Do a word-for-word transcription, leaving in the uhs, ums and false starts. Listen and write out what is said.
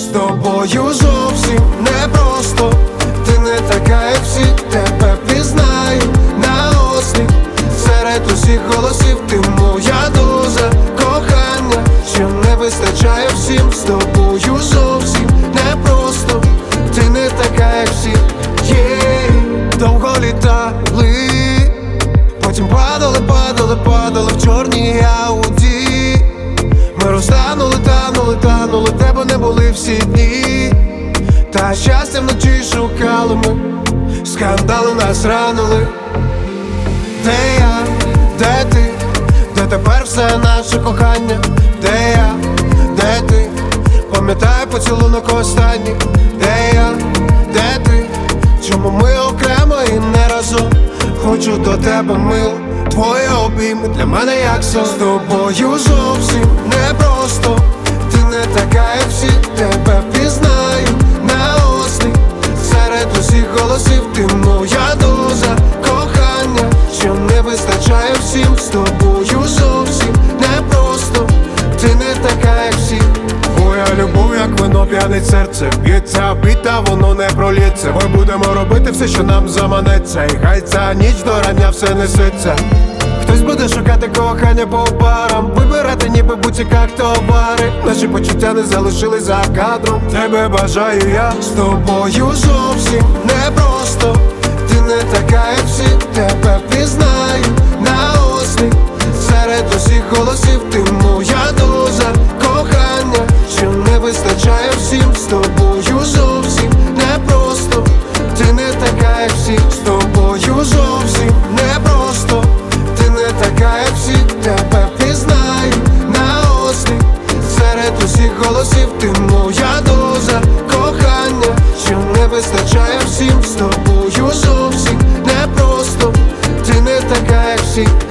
тобою зовсім непросто. Ти не така, як всі, тебе пізнаю наосліп. Серед усіх голосів ти моя доза кохання, що не вистачає всім. З тобою зовсім непросто. Ти не така, як всі. yeah. Довго літали, потім падали, падали, падали в чорній ауді. Ми розтанули, танули, танули, де б не були всі дні. Та щастя вночі шукали ми, скандали нас ранили. Де я, де ти, де тепер все наше кохання? Де я, де ти, пам'ятаю поцілунок останній. Де я, де ти, чому ми окремо і не разом? Хочу до тебе, мил, твої обійми для мене як сон. З тобою зовсім непросто. Ти не така, як всі, тебе пізнаю наосліп. Серед усіх голосів ти моя доза кохання, що не вистачає всім. З тобою зовсім непросто. Ти не така, як всі. Моя любов, як вино, п'янить серце. Б'ється біта, воно не пролється. Ми будемо робити все, що нам заманеться. І хай ця ніч до рання все несеться. Хтось буде шукати кохання по парам, вибирати ніби будь-як товари. Наші почуття не залишились за кадром. Тебе бажаю я. З тобою зовсім непросто. Ти не така, як всі, тебе пізнаю наосліп. Серед усіх голосів ти моя доза кохання, що не вистачає всім. З тобою зовсім непросто. Ти не така, як всі. З тобою зовсім непросто. Ти не така, як всі, тебе пізнаю наосліп. Серед усіх голосів ти моя доза кохання, що не вистачає всім. З тобою зовсім непросто. Ти не така, як всі.